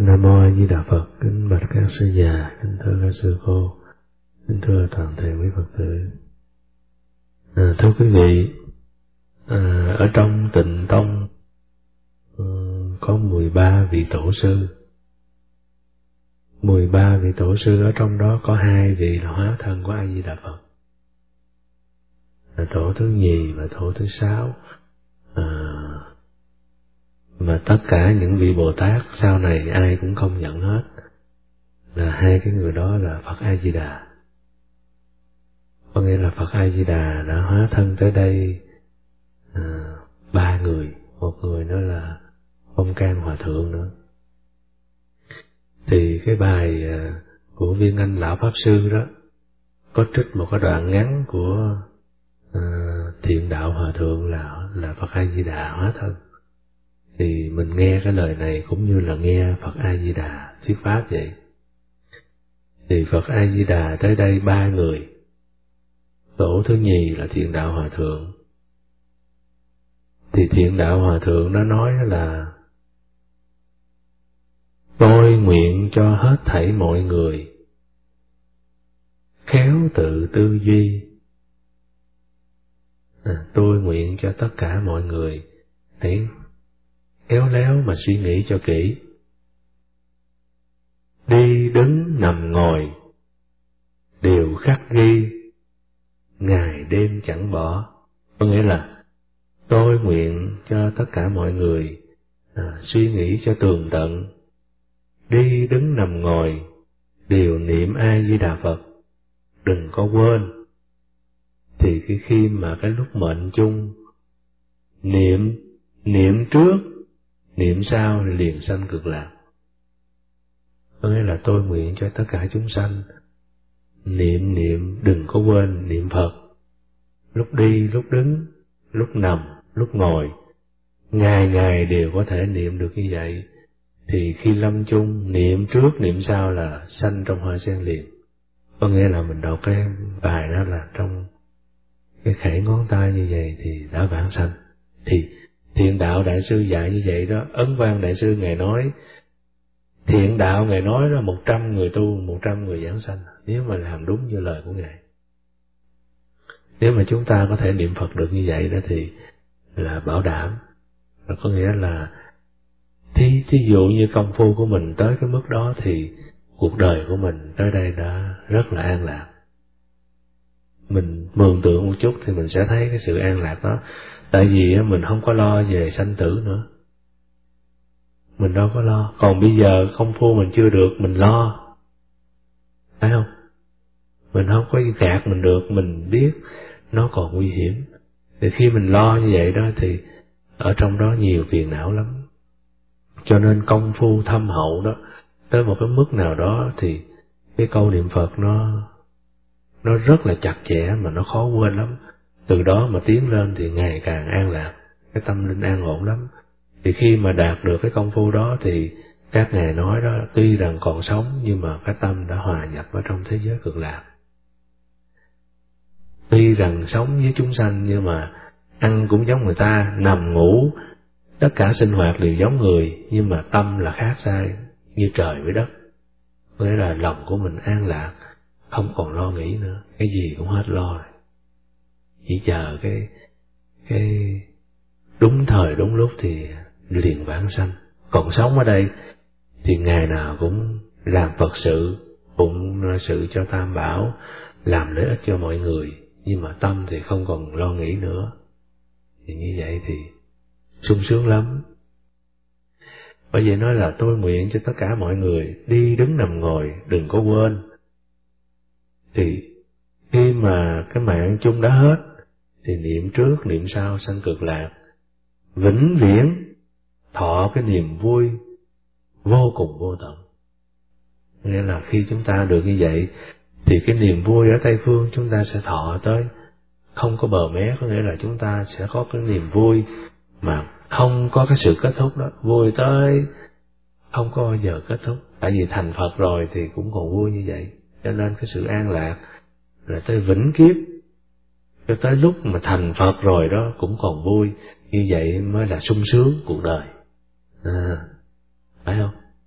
Nam Mô A Di Đà Phật. Kính bạch các sư già, kính thưa các sư cô, kính thưa toàn thể quý Phật tử. Thưa quý vị, ở trong Tịnh Tông có 13 vị tổ sư. 13 vị tổ sư, ở trong đó có 2 vị là hóa thân của A Di Đà Phật, là tổ thứ nhì và tổ thứ 6. Mà tất cả những vị Bồ Tát sau này ai cũng công nhận hết là 2 cái người đó là Phật A Di Đà. Có nghĩa là Phật A Di Đà đã hóa thân tới đây 3 người, một người nữa là Phong Can Hòa Thượng nữa. Thì cái bài của Viên Anh Lão Pháp Sư đó có trích một cái đoạn ngắn của Thiện Đạo Hòa Thượng là Phật A Di Đà hóa thân. Thì mình nghe cái lời này cũng như là nghe Phật A Di Đà thuyết pháp vậy. Thì Phật A Di Đà tới đây 3 người. Tổ thứ nhì là Thiện Đạo Hòa Thượng. Thì Thiện Đạo Hòa Thượng nó nói là: tôi nguyện cho hết thảy mọi người khéo tự tư duy. Tôi nguyện cho tất cả mọi người hãy khéo léo mà suy nghĩ cho kỹ. Đi đứng nằm ngồi đều khắc ghi, ngày đêm chẳng bỏ. Có nghĩa là tôi nguyện cho tất cả mọi người suy nghĩ cho tường tận. Đi đứng nằm ngồi đều niệm A Di Đà Phật, đừng có quên. Thì khi mà cái lúc mệnh chung niệm trước, niệm sau liền sanh cực lạc. Có nghĩa là tôi nguyện cho tất cả chúng sanh niệm đừng có quên niệm Phật. Lúc đi, lúc đứng, lúc nằm, lúc ngồi, ngày đều có thể niệm được như vậy. Thì khi lâm chung niệm trước niệm sau là sanh trong hoa sen liền. Có nghĩa là mình đọc cái bài đó là trong cái khẽ ngón tay như vậy thì đã vãng sanh. Thì Thiện Đạo Đại Sư dạy như vậy đó. Ấn Quang Đại Sư Ngài nói, Thiện Đạo Ngài nói là 100 người tu, 100 người giảng sanh, nếu mà làm đúng như lời của Ngài. Nếu mà chúng ta có thể niệm Phật được như vậy đó thì là bảo đảm. Và có nghĩa là thí dụ như công phu của mình tới cái mức đó thì cuộc đời của mình tới đây đã rất là an lạc. Mình mường tượng một chút thì mình sẽ thấy cái sự an lạc đó. Tại vì mình không có lo về sanh tử nữa. Mình đâu có lo. Còn bây giờ công phu mình chưa được, mình lo. Phải không? Mình không có gạt mình được, mình biết nó còn nguy hiểm. Thì khi mình lo như vậy đó thì ở trong đó nhiều phiền não lắm. Cho nên công phu thâm hậu đó, tới một cái mức nào đó thì cái câu niệm Phật nó rất là chặt chẽ mà nó khó quên lắm. Từ đó mà tiến lên thì ngày càng an lạc, cái tâm linh an ổn lắm. Thì khi mà đạt được cái công phu đó thì các ngài nói đó, tuy rằng còn sống nhưng mà cái tâm đã hòa nhập ở trong thế giới cực lạc. Tuy rằng sống với chúng sanh nhưng mà ăn cũng giống người ta, nằm ngủ, tất cả sinh hoạt đều giống người, nhưng mà tâm là khác xa như trời với đất. Nghĩa là lòng của mình an lạc, không còn lo nghĩ nữa, cái gì cũng hết lo rồi. Chỉ chờ cái đúng thời đúng lúc thì liền vãng sanh. Còn sống ở đây thì ngày nào cũng làm Phật sự, phụng sự cho Tam Bảo, làm lợi ích cho mọi người, nhưng mà tâm thì không còn lo nghĩ nữa. Thì như vậy thì sung sướng lắm. Bởi vậy nói là tôi nguyện cho tất cả mọi người đi đứng nằm ngồi đừng có quên. Thì khi mà cái mạng chung đã hết thì niệm trước niệm sau sanh cực lạc, vĩnh viễn thọ cái niềm vui vô cùng vô tận. Nghĩa là khi chúng ta được như vậy thì cái niềm vui ở Tây Phương chúng ta sẽ thọ tới không có bờ mé. Có nghĩa là chúng ta sẽ có cái niềm vui mà không có cái sự kết thúc đó, vui tới không có bao giờ kết thúc. Tại vì thành Phật rồi thì cũng còn vui như vậy. Cho nên cái sự an lạc là tới vĩnh kiếp, cho tới lúc mà thành Phật rồi đó cũng còn vui. Như vậy mới là sung sướng cuộc đời. Phải không? Còn bây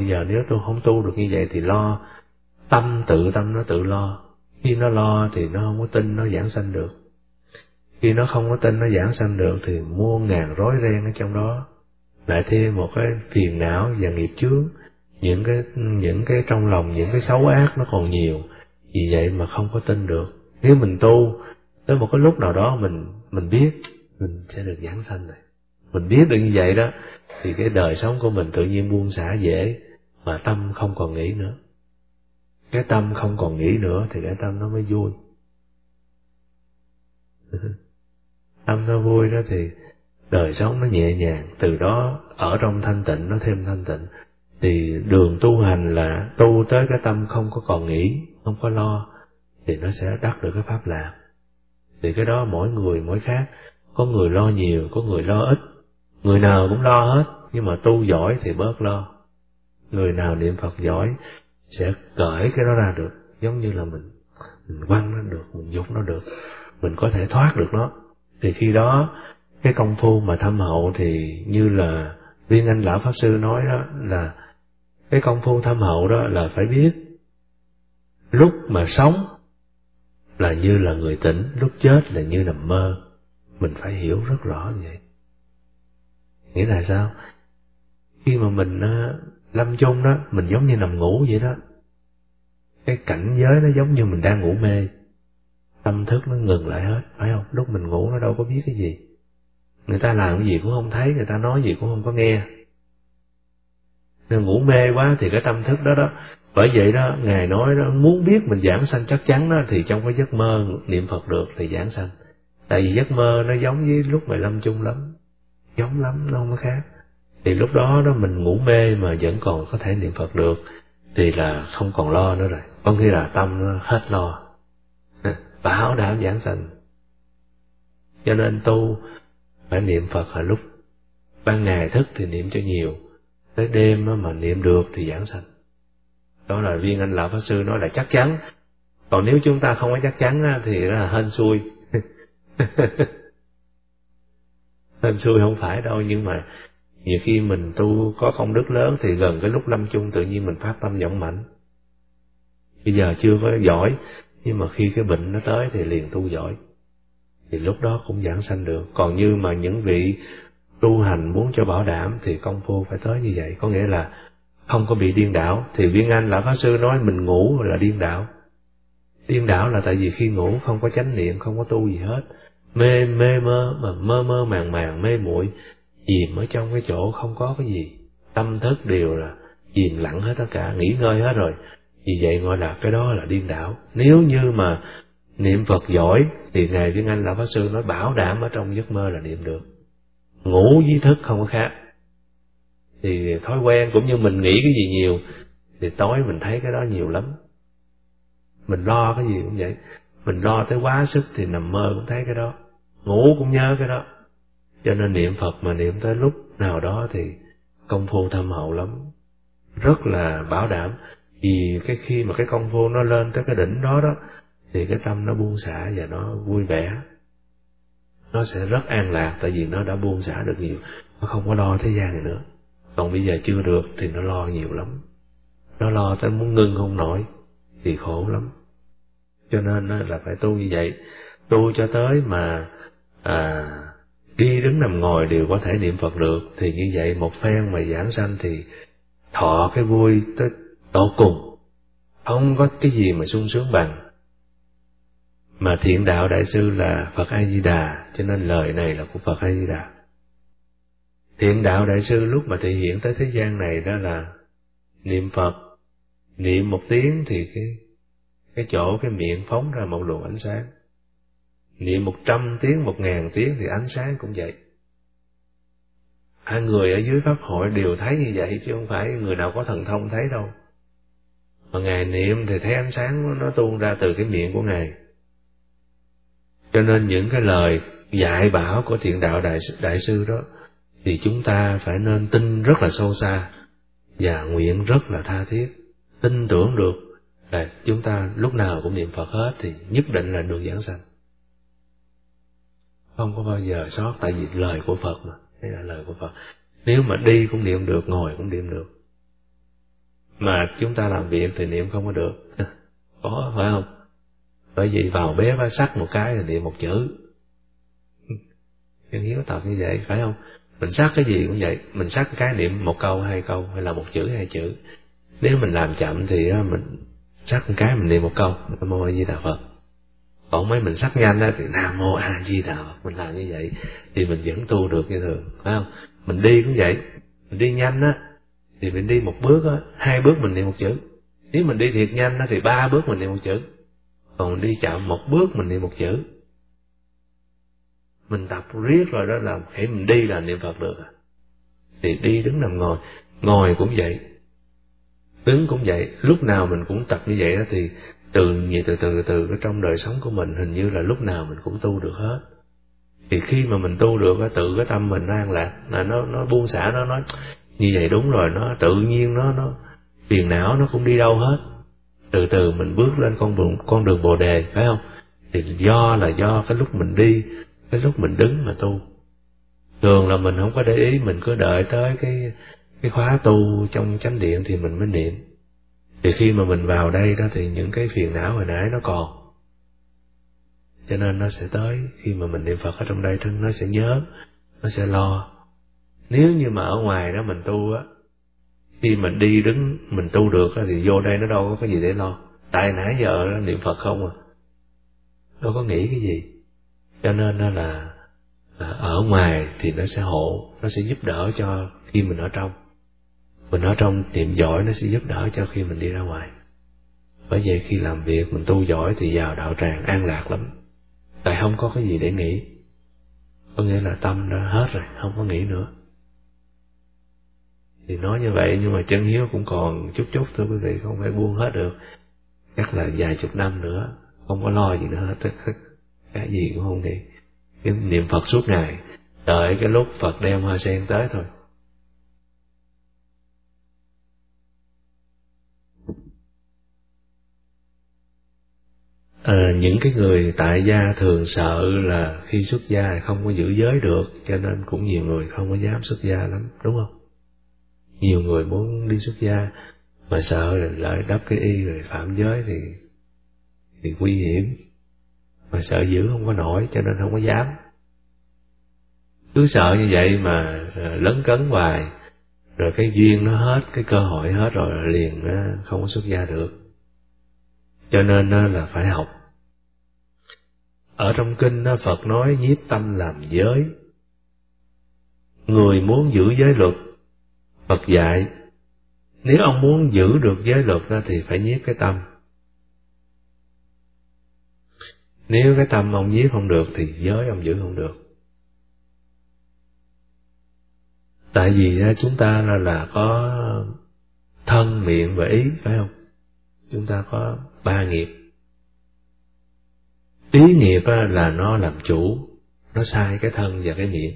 bây giờ nếu tôi không tu được như vậy thì lo, tâm nó tự lo. Khi nó lo thì nó không có tin nó giảng sanh được. Khi nó không có tin nó giảng sanh được thì muôn ngàn rối ren ở trong đó, lại thêm một cái phiền não và nghiệp chướng, những cái trong lòng, những cái xấu ác nó còn nhiều, vì vậy mà không có tin được. Nếu mình tu tới một cái lúc nào đó mình biết mình sẽ được giảng sanh rồi, mình biết được như vậy đó, thì cái đời sống của mình tự nhiên buông xả dễ, mà tâm không còn nghĩ nữa. Cái tâm không còn nghĩ nữa thì cái tâm nó mới vui. Tâm nó vui đó thì đời sống nó nhẹ nhàng, từ đó ở trong thanh tịnh nó thêm thanh tịnh. Thì đường tu hành là tu tới cái tâm không có còn nghĩ, không có lo, thì nó sẽ đắc được cái pháp lạc. Thì cái đó mỗi người mỗi khác, có người lo nhiều, có người lo ít, người nào cũng lo hết, nhưng mà tu giỏi thì bớt lo. Người nào niệm Phật giỏi sẽ cởi cái đó ra được, giống như là mình quăng nó được, mình dục nó được, mình có thể thoát được nó. Thì khi đó cái công phu mà thâm hậu thì như là Viên Anh Lão Pháp Sư nói đó, là cái công phu thâm hậu đó là phải biết lúc mà sống là như là người tỉnh, lúc chết là như nằm mơ. Mình phải hiểu rất rõ như vậy. Nghĩa là sao? Khi mà mình lâm chung đó, mình giống như nằm ngủ vậy đó. Cái cảnh giới nó giống như mình đang ngủ mê, tâm thức nó ngừng lại hết, phải không? Lúc mình ngủ nó đâu có biết cái gì, người ta làm cái gì cũng không thấy, người ta nói gì cũng không có nghe. Nên ngủ mê quá thì cái tâm thức đó. Bởi vậy đó, Ngài nói đó, muốn biết mình giảng sanh chắc chắn đó, thì trong cái giấc mơ niệm Phật được thì giảng sanh. Tại vì giấc mơ nó giống với lúc mà lâm chung lắm, giống lắm, nó không có khác. Thì lúc đó mình ngủ mê mà vẫn còn có thể niệm Phật được, thì là không còn lo nữa rồi, có nghĩa là tâm nó hết lo, bảo đảm giảng sanh. Cho nên tu phải niệm Phật là lúc ban ngày thức thì niệm cho nhiều, tới đêm mà niệm được thì giảng sanh. Đó là Viên Anh Lão Pháp Sư nói là chắc chắn. Còn nếu chúng ta không có chắc chắn thì là hên xui. Hên xui không phải đâu, nhưng mà nhiều khi mình tu có công đức lớn thì gần cái lúc lâm chung tự nhiên mình phát tâm vọng mạnh. Bây giờ chưa có giỏi, nhưng mà khi cái bệnh nó tới thì liền tu giỏi, thì lúc đó cũng giảng sanh được. Còn như mà những vị tu hành muốn cho bảo đảm thì công phu phải tới như vậy, có nghĩa là không có bị điên đảo. Thì Viên Anh Lão Pháp Sư nói mình ngủ là điên đảo. Điên đảo là tại vì khi ngủ không có chánh niệm, không có tu gì hết, mê mơ, mà mơ màng mê muội, chìm ở trong cái chỗ không có cái gì, tâm thức đều là chìm lặng hết tất cả, nghỉ ngơi hết rồi. Vì vậy gọi là cái đó là điên đảo. Nếu như mà niệm Phật giỏi thì Ngài Viên Anh Lão Pháp Sư nói bảo đảm ở trong giấc mơ là niệm được. Ngủ với thức không có khác. Thì thói quen cũng như mình nghĩ cái gì nhiều thì tối mình thấy cái đó nhiều lắm. Mình lo cái gì cũng vậy, mình lo tới quá sức thì nằm mơ cũng thấy cái đó, ngủ cũng nhớ cái đó. Cho nên niệm Phật mà niệm tới lúc nào đó thì công phu thâm hậu lắm, rất là bảo đảm. Vì khi mà cái công phu nó lên tới cái đỉnh đó thì cái tâm nó buông xả và nó vui vẻ, nó sẽ rất an lạc, tại vì nó đã buông xả được nhiều, nó không có lo thế gian này nữa. Còn bây giờ chưa được thì nó lo nhiều lắm, nó lo tới muốn ngưng không nổi thì khổ lắm. Cho nên là phải tu như vậy, tu cho tới mà đi đứng nằm ngồi đều có thể niệm Phật được, thì như vậy một phen mà giảng sanh thì thọ cái vui tới tột cùng, không có cái gì mà sung sướng bằng. Mà Thiện Đạo Đại Sư là Phật A Di Đà, cho nên lời này là của Phật A Di Đà. Thiện Đạo Đại Sư lúc mà thể hiện tới thế gian này đó là niệm Phật, niệm một tiếng thì cái chỗ cái miệng phóng ra một luồng ánh sáng. Niệm 100 tiếng, 1000 tiếng thì ánh sáng cũng vậy. Hai người ở dưới pháp hội đều thấy như vậy, chứ không phải người nào có thần thông thấy đâu. Mà Ngài niệm thì thấy ánh sáng nó tuôn ra từ cái miệng của Ngài. Cho nên những cái lời dạy bảo của Thiện Đạo Đại Sư đó thì chúng ta phải nên tin rất là sâu xa và nguyện rất là tha thiết, tin tưởng được là chúng ta lúc nào cũng niệm Phật hết thì nhất định là được giảng sanh. Không có bao giờ sót, tại vì lời của Phật mà, đây là lời của Phật. Nếu mà đi cũng niệm được, ngồi cũng niệm được. mà chúng ta làm việc thì niệm không có được. Có phải không? Bởi vì vào bếp sắc một cái là niệm một chữ. Chân hiếu tập như vậy phải không? Mình sắc cái gì cũng vậy, mình sắc cái niệm một câu hai câu hay là một chữ hai chữ. Nếu mình làm chậm thì mình sắc một cái mình niệm một câu Nam Mô A Di Đà Phật. Còn mấy mình sắc nhanh thì Nam Mô A Di Đà Phật. Mình làm như vậy thì mình vẫn tu được như thường, phải không? Mình đi cũng vậy, mình đi nhanh thì mình đi một bước hai bước mình niệm một chữ. Nếu mình đi thiệt nhanh thì ba bước mình niệm một chữ. Còn mình đi chậm một bước mình niệm một chữ. Mình tập riết rồi đó là hãy mình đi là niệm Phật được. Thì đi đứng nằm ngồi cũng vậy, đứng cũng vậy, lúc nào mình cũng tập như vậy đó, thì từ cái trong đời sống của mình hình như là lúc nào mình cũng tu được hết. Thì khi mà mình tu được tự cái tâm mình nó an lạc, là nó buông xả, nó nói như vậy đúng rồi, nó tự nhiên nó phiền não nó cũng đi đâu hết. Từ từ mình bước lên con đường Bồ đề, phải không? Thì do cái lúc mình đi, cái lúc mình đứng mà tu. Thường là mình không có để ý, mình cứ đợi tới cái khóa tu trong chánh điện thì mình mới niệm. Thì khi mà mình vào đây đó thì những cái phiền não hồi nãy nó còn, cho nên nó sẽ tới. Khi mà mình niệm Phật ở trong đây nó sẽ nhớ, nó sẽ lo. Nếu như mà ở ngoài đó mình tu khi mình đi đứng mình tu được thì vô đây nó đâu có cái gì để lo. Tại nãy giờ niệm Phật không đâu có nghĩ cái gì. Cho nên là ở ngoài thì nó sẽ hộ, nó sẽ giúp đỡ cho khi mình ở trong. Mình ở trong niệm giỏi nó sẽ giúp đỡ cho khi mình đi ra ngoài. Bởi vậy khi làm việc mình tu giỏi thì vào đạo tràng an lạc lắm. Tại không có cái gì để nghĩ. Có nghĩa là tâm đã hết rồi, không có nghĩ nữa. Thì nói như vậy nhưng mà chân hiếu cũng còn chút thưa quý vị, không phải buông hết được. Chắc là vài chục năm nữa, không có lo gì nữa hết. Cái gì cũng không nghĩ. Cái niệm Phật suốt ngày, đợi cái lúc Phật đem hoa sen tới thôi. Những cái người tại gia thường sợ là khi xuất gia không có giữ giới được, cho nên cũng nhiều người không có dám xuất gia lắm, đúng không? Nhiều người muốn đi xuất gia mà sợ là lại đắp cái y rồi phạm giới thì nguy hiểm, mà sợ giữ không có nổi cho nên không có dám. Cứ sợ như vậy mà lấn cấn hoài, rồi cái duyên nó hết, cái cơ hội hết rồi liền không có xuất gia được. Cho nên là phải học. Ở trong kinh Phật nói nhiếp tâm làm giới. Người muốn giữ giới luật, Phật dạy nếu ông muốn giữ được giới luật thì phải nhiếp cái tâm. Nếu cái tâm ông nhiếp không được thì giới ông giữ không được. Tại vì chúng ta là có thân, miệng và ý, phải không? Chúng ta có ba nghiệp. Ý nghiệp là nó làm chủ, nó sai cái thân và cái miệng.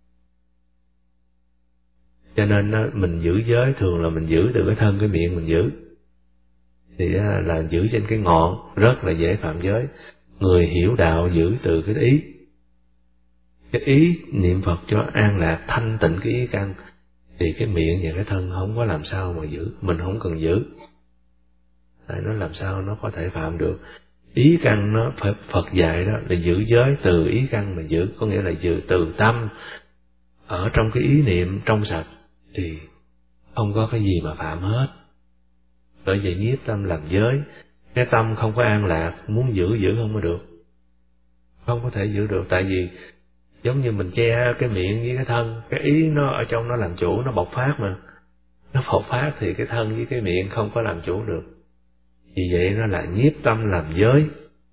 Cho nên mình giữ giới thường là mình giữ từ cái thân cái miệng mình giữ. Thì là giữ trên cái ngọn, rất là dễ phạm giới. Người hiểu đạo giữ từ cái ý. Cái ý niệm Phật cho an lạc, thanh tịnh cái ý căn. Thì cái miệng và cái thân không có làm sao mà giữ, mình không cần giữ. Tại nó làm sao nó có thể phạm được. Ý căn nó Phật dạy đó là giữ giới từ ý căn mà giữ, có nghĩa là giữ từ tâm ở trong cái ý niệm trong sạch thì không có cái gì mà phạm hết. Bởi vậy nhiếp tâm làm giới. Cái tâm không có an lạc, muốn giữ không có được, không có thể giữ được. Tại vì giống như mình che cái miệng với cái thân, cái ý nó ở trong nó làm chủ, nó bộc phát mà. Nó bộc phát thì cái thân với cái miệng không có làm chủ được. Vì vậy nó là nhiếp tâm làm giới.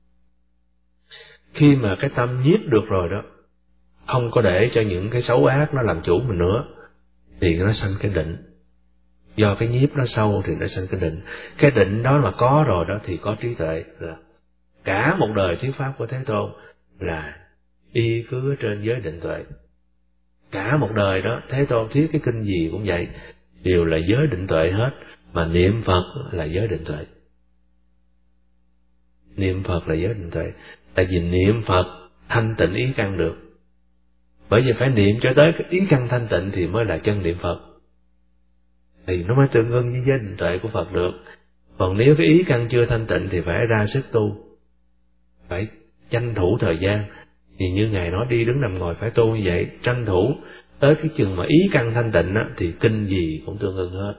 Khi mà cái tâm nhiếp được rồi đó, không có để cho những cái xấu ác nó làm chủ mình nữa, thì nó sanh cái định. Do cái nhiếp nó sâu thì nó sanh cái định. Cái định đó mà có rồi đó thì có trí tuệ. Là cả một đời thuyết pháp của Thế Tôn là y cứ trên giới định tuệ. Cả một đời đó Thế Tôn thuyết cái kinh gì cũng vậy, đều là giới định tuệ hết. Mà niệm Phật là giới định tuệ. Niệm Phật là giới định tuệ. Tại vì niệm Phật thanh tịnh ý căn được. Bởi vì phải niệm cho tới cái ý căn thanh tịnh thì mới là chân niệm Phật. thì nó mới tương ưng với định tuệ của Phật được. Còn nếu cái ý căn chưa thanh tịnh thì phải ra sức tu, phải tranh thủ thời gian. Thì như Ngài nói đi đứng nằm ngồi phải tu như vậy, tranh thủ tới cái chừng mà ý căn thanh tịnh á, thì kinh gì cũng tương ưng hết.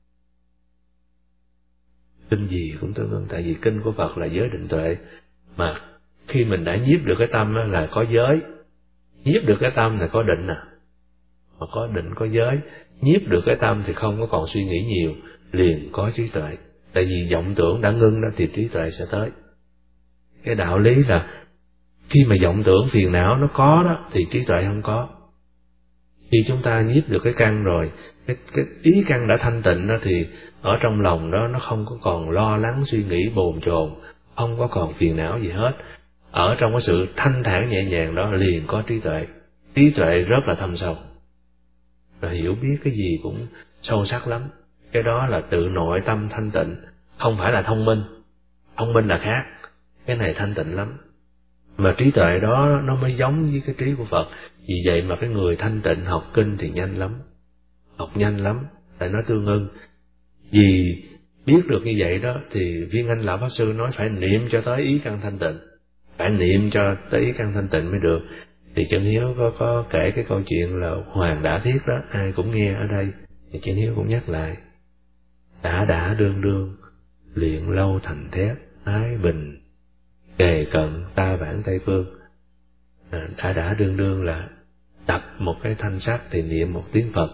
Kinh gì cũng tương ưng, tại vì kinh của Phật là giới định tuệ. Mà khi mình đã nhiếp được cái tâm á, là có giới, nhiếp được cái tâm là có định à. Mà có định có giới, nhiếp được cái tâm thì không có còn suy nghĩ nhiều, liền có trí tuệ. Tại vì vọng tưởng đã ngưng đó thì trí tuệ sẽ tới. Cái đạo lý là khi mà vọng tưởng phiền não nó có đó thì trí tuệ không có. Khi chúng ta nhiếp được cái căn rồi, cái ý căn đã thanh tịnh đó thì ở trong lòng đó nó không có còn lo lắng suy nghĩ bồn chồn, không có còn phiền não gì hết. Ở trong cái sự thanh thản nhẹ nhàng đó liền có trí tuệ. Trí tuệ rất là thâm sâu, rồi hiểu biết cái gì cũng sâu sắc lắm. Cái đó là tự nội tâm thanh tịnh, không phải là thông minh. Thông minh là khác, cái này thanh tịnh lắm. Mà trí tuệ đó nó mới giống với cái trí của Phật. Vì vậy mà cái người thanh tịnh học kinh thì nhanh lắm, học nhanh lắm, tại nó tương ưng. Vì biết được như vậy đó thì Viên Anh Lão Pháp Sư nói phải niệm cho tới ý căn thanh tịnh, phải niệm cho tới ý căn thanh tịnh mới được. Thì Chân Hiếu có kể cái câu chuyện là Hoàng Đã Thiết đó, ai cũng nghe ở đây, thì Chân Hiếu cũng nhắc lại. Đã đương đương, luyện lâu thành thép, thái bình, kề cận ta bản Tây Phương. Đã đương đương là tập một cái thanh sắt thì niệm một tiếng Phật,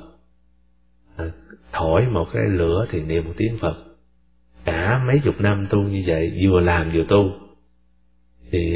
thổi một cái lửa thì niệm một tiếng Phật. Cả mấy chục năm tu như vậy, vừa làm vừa tu, thì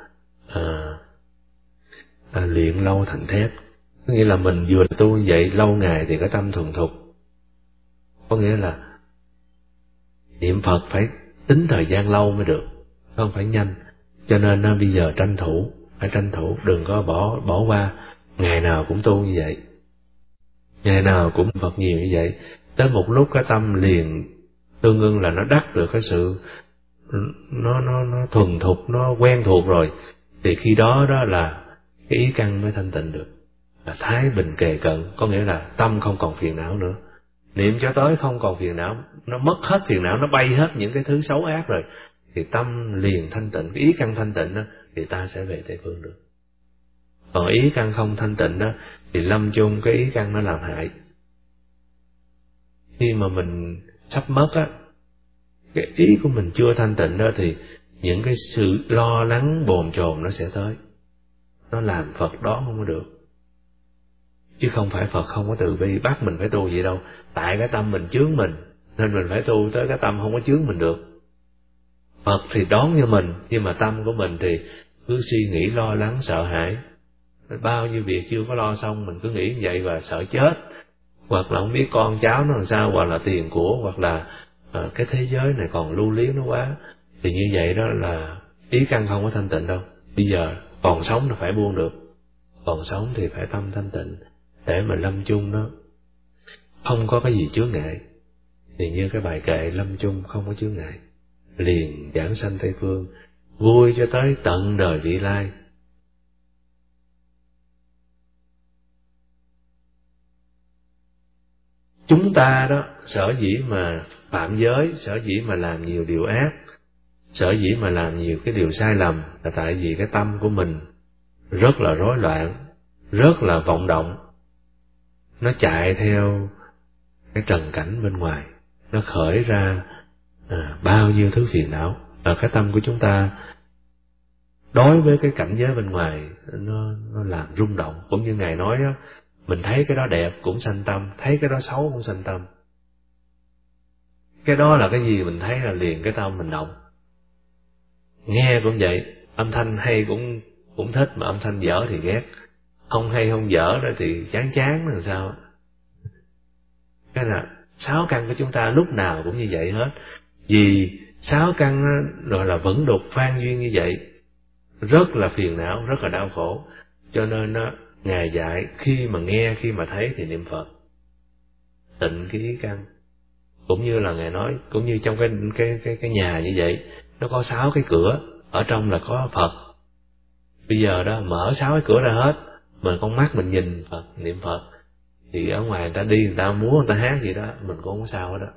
luyện lâu thành thép. Có nghĩa là mình vừa tu như vậy lâu ngày thì cái tâm thuần thục. Có nghĩa là niệm Phật phải tính thời gian lâu mới được, không phải nhanh. Cho nên bây giờ phải tranh thủ, đừng có bỏ qua. Ngày nào cũng tu như vậy, ngày nào cũng Phật nhiều như vậy. Tới một lúc cái tâm liền tương ưng là nó đắc được cái sự nó thuần thục, nó quen thuộc rồi, thì khi đó đó là cái ý căn mới thanh tịnh được, là thái bình kề cận. Có nghĩa là tâm không còn phiền não nữa, niệm cho tới không còn phiền não, nó mất hết phiền não, nó bay hết những cái thứ xấu ác rồi, thì tâm liền thanh tịnh. Cái ý căn thanh tịnh đó thì ta sẽ về Tây Phương được. Còn ý căn không thanh tịnh đó thì lâm chung cái ý căn nó làm hại. Khi mà mình sắp mất á, cái ý của mình chưa thanh tịnh đó thì những cái sự lo lắng bồn chồn nó sẽ tới, nó làm Phật đón không có được. Chứ không phải Phật không có từ bi bắt mình phải tu gì đâu, tại cái tâm mình chướng mình nên mình phải tu tới cái tâm không có chướng mình được. Phật thì đón như mình, nhưng mà tâm của mình thì cứ suy nghĩ lo lắng sợ hãi, bao nhiêu việc chưa có lo xong mình cứ nghĩ như vậy và sợ chết, hoặc là không biết con cháu nó làm sao, hoặc là tiền của, hoặc là cái thế giới này còn lưu luyến nó quá. Thì như vậy đó là ý căn không có thanh tịnh đâu. Bây giờ còn sống là phải buông được, còn sống thì phải tâm thanh tịnh, để mà lâm chung đó không có cái gì chướng ngại. Thì như cái bài kệ lâm chung không có chướng ngại, liền giảng sanh Tây Phương, vui cho tới tận đời vị lai. Chúng ta đó sở dĩ mà phạm giới, sở dĩ mà làm nhiều điều ác, sở dĩ mà làm nhiều cái điều sai lầm, là tại vì cái tâm của mình rất là rối loạn, rất là vọng động. Nó chạy theo cái trần cảnh bên ngoài, nó khởi ra bao nhiêu thứ phiền não. Ở cái tâm của chúng ta đối với cái cảnh giới bên ngoài nó làm rung động. Cũng như Ngài nói đó, mình thấy cái đó đẹp cũng sanh tâm, thấy cái đó xấu cũng sanh tâm. Cái đó là cái gì mình thấy là liền cái tâm mình động. Nghe cũng vậy, âm thanh hay cũng thích, mà âm thanh dở thì ghét. Không hay không dở đó thì chán làm sao. Cái là sáu căn của chúng ta lúc nào cũng như vậy hết. Vì sáu căn rồi là vẫn đục phan duyên như vậy, rất là phiền não, rất là đau khổ. Cho nên đó, Ngài dạy khi mà nghe, khi mà thấy thì niệm Phật, tịnh cái ý căn. Cũng như là Ngài nói, cũng như trong cái nhà như vậy, nó có 6 cái cửa, ở trong là có Phật. Bây giờ đó mở 6 cái cửa ra hết, mà con mắt mình nhìn Phật, niệm Phật, thì ở ngoài người ta đi, người ta múa, người ta hát gì đó, mình cũng không có sao hết đó.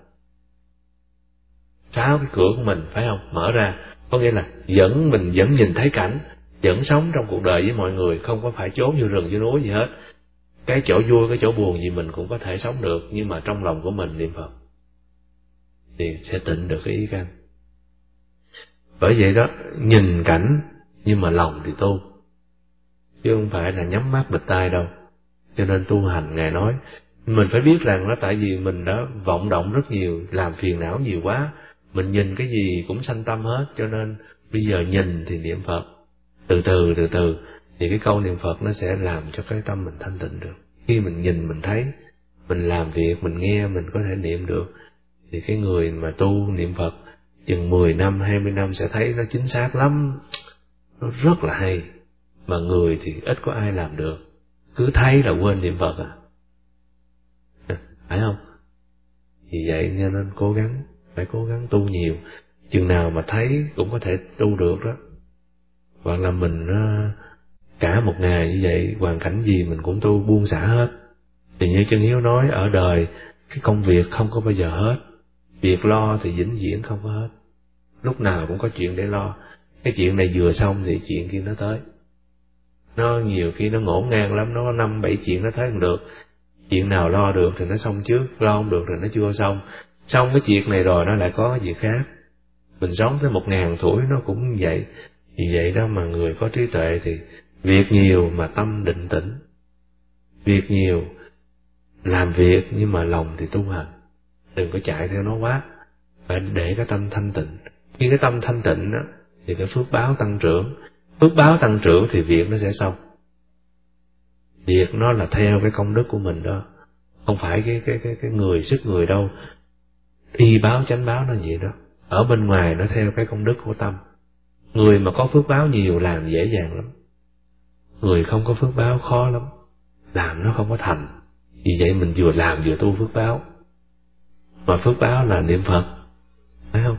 6 cái cửa của mình, phải không? Mở ra, có nghĩa là mình vẫn nhìn thấy cảnh, vẫn sống trong cuộc đời với mọi người, không có phải trốn vô rừng vô núi gì hết. Cái chỗ vui, cái chỗ buồn gì mình cũng có thể sống được, nhưng mà trong lòng của mình niệm Phật thì sẽ tịnh được cái ý căn. Bởi vậy đó, nhìn cảnh nhưng mà lòng thì tu, chứ không phải là nhắm mắt bịt tai đâu. Cho nên tu hành, Ngài nói mình phải biết rằng đó, tại vì mình đã vọng động rất nhiều, làm phiền não nhiều quá, mình nhìn cái gì cũng sanh tâm hết, cho nên bây giờ nhìn thì niệm Phật, từ từ thì cái câu niệm Phật nó sẽ làm cho cái tâm mình thanh tịnh được. Khi mình nhìn, mình thấy, mình làm việc, mình nghe, mình có thể niệm được, thì cái người mà tu niệm Phật chừng 10 năm, 20 năm sẽ thấy nó chính xác lắm, nó rất là hay. Mà người thì ít có ai làm được, cứ thấy là quên niệm Phật phải không? Vì vậy nên phải cố gắng tu nhiều, chừng nào mà thấy cũng có thể tu được đó. Hoặc là mình cả một ngày như vậy, hoàn cảnh gì mình cũng tu, buông xả hết. Thì như Chân Hiếu nói, ở đời cái công việc không có bao giờ hết, việc lo thì vĩnh viễn không có hết, lúc nào cũng có chuyện để lo. Cái chuyện này vừa xong thì chuyện kia nó tới, nó nhiều khi nó ngổn ngang lắm, nó có 5-7 chuyện nó thấy không được. Chuyện nào lo được thì nó xong trước, lo không được thì nó chưa xong. Xong cái chuyện này rồi nó lại có việc khác. Mình sống tới 1000 tuổi nó cũng vậy. Vì vậy đó mà người có trí tuệ thì việc nhiều mà tâm định tĩnh, việc nhiều làm việc nhưng mà lòng thì tu hành, đừng có chạy theo nó quá, phải để cái tâm thanh tịnh. Khi cái tâm thanh tịnh đó thì cái phước báo tăng trưởng, phước báo tăng trưởng thì việc nó sẽ xong. Việc nó là theo cái công đức của mình đó, không phải cái người sức người đâu. Y báo chánh báo nó vậy đó, ở bên ngoài nó theo cái công đức của tâm. Người mà có phước báo nhiều làm dễ dàng lắm, người không có phước báo khó lắm, làm nó không có thành. Vì vậy mình vừa làm vừa tu phước báo, mà phước báo là niệm Phật, phải không?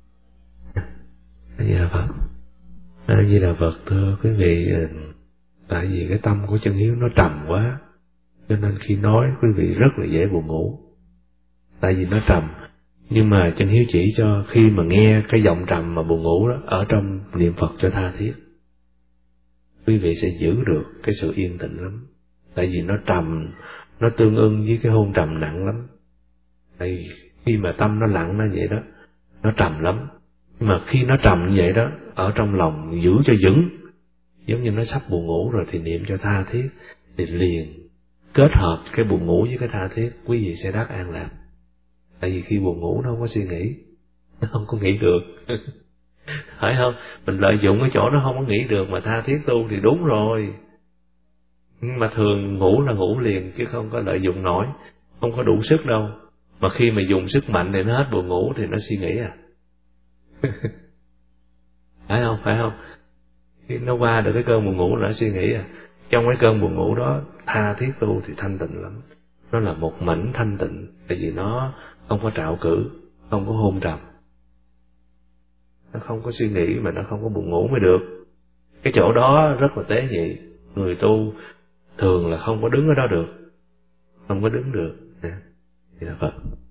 A Di Đà Phật. A Di Đà Phật. Thưa quý vị, tại vì cái tâm của Chân Hiếu nó trầm quá, cho nên khi nói quý vị rất là dễ buồn ngủ. Tại vì nó trầm, nhưng mà Chân Hiếu chỉ cho khi mà nghe cái giọng trầm mà buồn ngủ đó, ở trong niệm Phật cho tha thiết, quý vị sẽ giữ được cái sự yên tĩnh lắm. Tại vì nó trầm, nó tương ưng với cái hôn trầm nặng lắm. Tại vì khi mà tâm nó lặng nó vậy đó, nó trầm lắm. Nhưng mà khi nó trầm như vậy đó, ở trong lòng giữ cho vững, giống như nó sắp buồn ngủ rồi thì niệm cho tha thiết, thì liền kết hợp cái buồn ngủ với cái tha thiết, quý vị sẽ đắc an lạc. Tại vì khi buồn ngủ nó không có suy nghĩ, nó không có nghĩ được phải không? Mình lợi dụng cái chỗ nó không có nghĩ được mà tha thiết tu thì đúng rồi. Nhưng mà thường ngủ là ngủ liền, chứ không có lợi dụng nổi, không có đủ sức đâu. Mà khi mà dùng sức mạnh để nó hết buồn ngủ thì nó suy nghĩ phải không? Khi nó qua được cái cơn buồn ngủ là nó suy nghĩ Trong cái cơn buồn ngủ đó, tha thiết tu thì thanh tịnh lắm. Nó là một mảnh thanh tịnh, tại vì nó không có trạo cử, không có hôn trầm, nó không có suy nghĩ mà nó không có buồn ngủ mới được. Cái chỗ đó rất là tế nhị, người tu thường là không có đứng ở đó được, không có đứng được. Thì là Phật.